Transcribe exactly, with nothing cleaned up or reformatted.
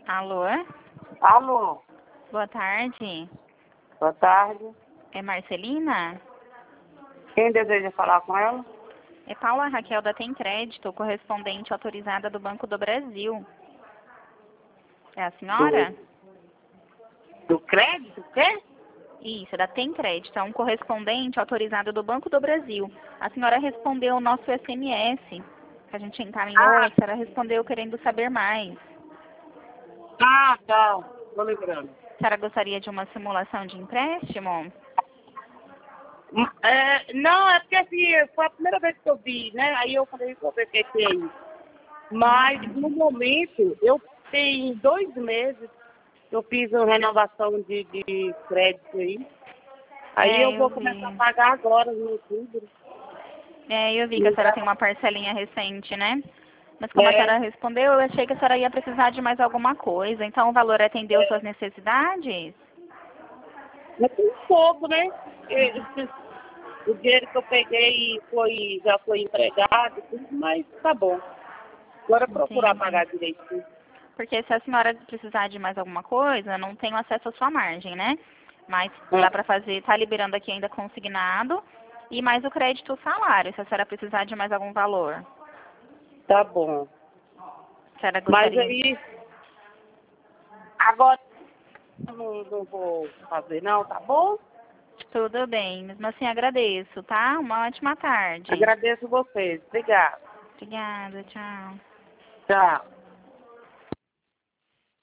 Alô? Alô, Boa tarde. boa tarde. É Marcelina? Quem deseja falar com ela? É Paula Raquel da Tem Crédito, correspondente autorizada do Banco do Brasil. É a senhora? Do, do crédito, quê? Isso, da Tem Crédito. É um correspondente autorizado do Banco do Brasil. A senhora respondeu o nosso S M S, que a gente encaminhou. Ah, A senhora respondeu querendo saber mais. ah, tá. Tô lembrando. A senhora gostaria de uma simulação de empréstimo? Hum, É, não, é porque assim, foi a primeira vez que eu vi, né? Aí eu falei, vou ver o que que é isso. Mas, no momento, eu tenho dois meses que eu fiz uma renovação de, de crédito aí. Aí eu É, eu vou começar a vi. pagar agora, no outubro. É, eu vi que a senhora tem uma parcelinha recente, né? Mas como a É, senhora respondeu, eu achei que a senhora ia precisar de mais alguma coisa. Então o valor atendeu suas necessidades? mas tem um pouco, né? Porque o dinheiro que eu peguei foi, já foi empregado, tudo, mas tá bom. Agora procurar Entendi. pagar direitinho. Porque se a senhora precisar de mais alguma coisa, não tenho acesso à sua margem, né? Mas dá É, pra fazer, tá liberando aqui ainda consignado. E mais o crédito salário, se a senhora precisar de mais algum valor. tá bom. A senhora Mas gostaria de... aí, agora eu não, não vou fazer não, tá bom? Tudo bem, mesmo assim agradeço, tá? Uma ótima tarde. Agradeço vocês. Obrigada. Obrigada, tchau. Tchau.